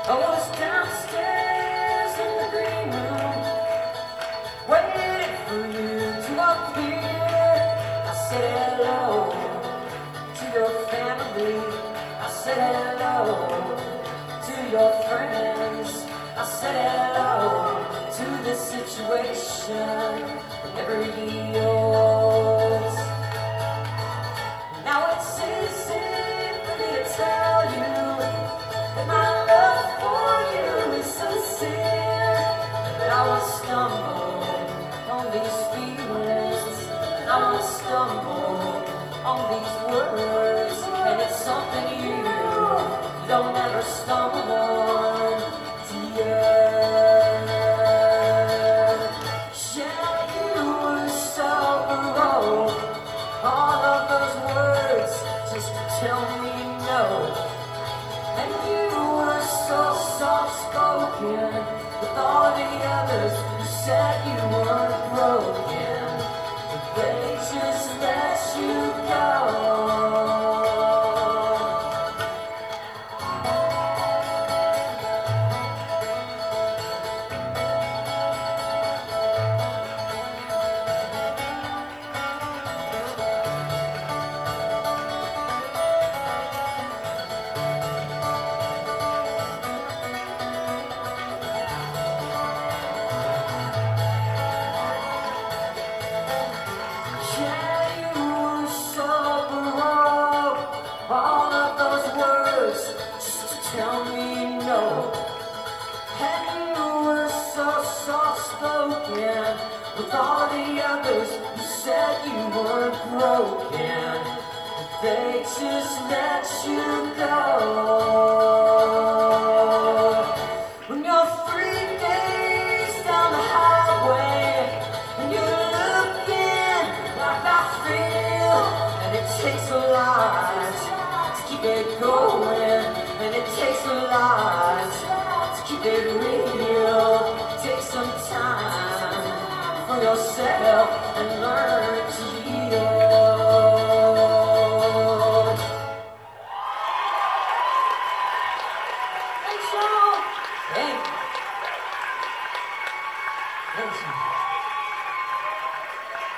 I was downstairs in the green room, waiting for you to appear. I said hello to your family. I said hello to your friends. I said hello to this situation, never be yours. Now it's easy for me to tell you that my love for you is sincere, but I will stumble on these feelings, and I will stumble on these words, and it's something you don't ever stumble on, dear. Yeah, you were so wrong. All of those words just to tell me no. And you were so soft-spoken with all the others who said you weren't broken, but they just let you go. All of those words just to tell me no. And you were so soft-spoken with all the others who said you weren't broken, but they just let you go. When you're 3 days down the highway and you're looking like I feel, and it takes a lot to keep it going, and it takes a lot to keep it real. Take some time for yourself and learn to yield. Thanks, y'all. Thanks.